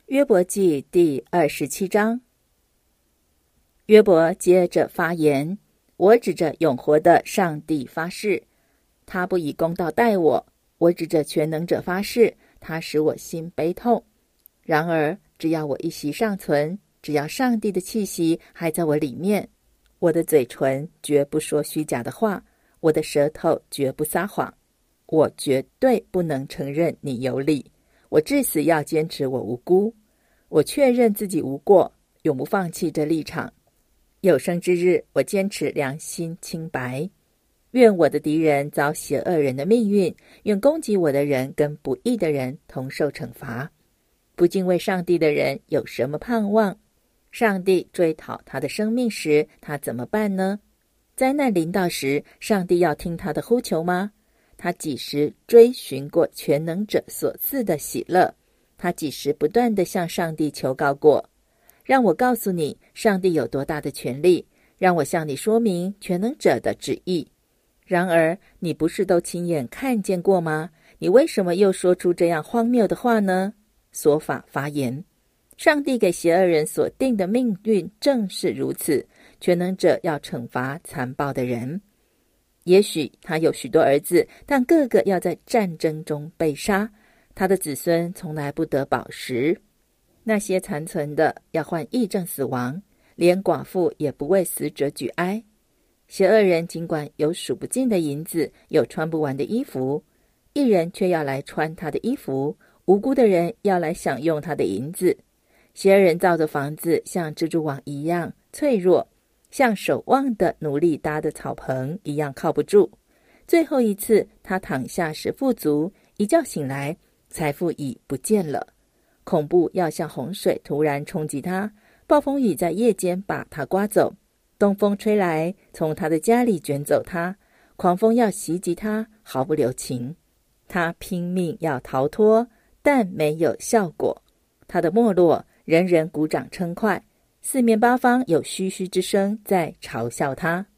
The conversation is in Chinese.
约伯记第27章。约伯接着发言，我指着永活的上帝发誓，他不以公道待我；我指着全能者发誓，他使我心悲痛。然而只要我一息尚存，只要上帝的气息还在我里面，我的嘴唇绝不说虚假的话，我的舌头绝不撒谎。我绝对不能承认你有理，我至死要坚持我无辜。我确认自己无过，永不放弃这立场。有生之日，我坚持良心清白。愿我的敌人遭邪恶人的命运，愿攻击我的人跟不义的人同受惩罚。不敬畏上帝的人有什么盼望？上帝追讨他的生命时，他怎么办呢？灾难临到时，上帝要听他的呼求吗？他几时追寻过全能者所赐的喜乐？他几时不断地向上帝求告过？让我告诉你，上帝有多大的权力，让我向你说明全能者的旨意。然而，你不是都亲眼看见过吗？你为什么又说出这样荒谬的话呢？所法发言，上帝给邪恶人所定的命运正是如此，全能者要惩罚残暴的人。也许他有许多儿子，但个个要在战争中被杀，他的子孙从来不得饱食。那些残存的要患疫症死亡，连寡妇也不为死者举哀。邪恶人尽管有数不尽的银子，有穿不完的衣服，义人却要来穿他的衣服，无辜的人要来享用他的银子。邪恶人造的房子像蜘蛛网一样脆弱，像守望的奴隶搭的草棚一样靠不住。最后一次他躺下时富足，一觉醒来，财富已不见了。恐怖要像洪水突然冲击他，暴风雨在夜间把他刮走，东风吹来，从他的家里卷走他，狂风要袭击他，毫不留情。他拼命要逃脱，但没有效果。他的没落，人人鼓掌称快，四面八方有嘘嘘之声在嘲笑他。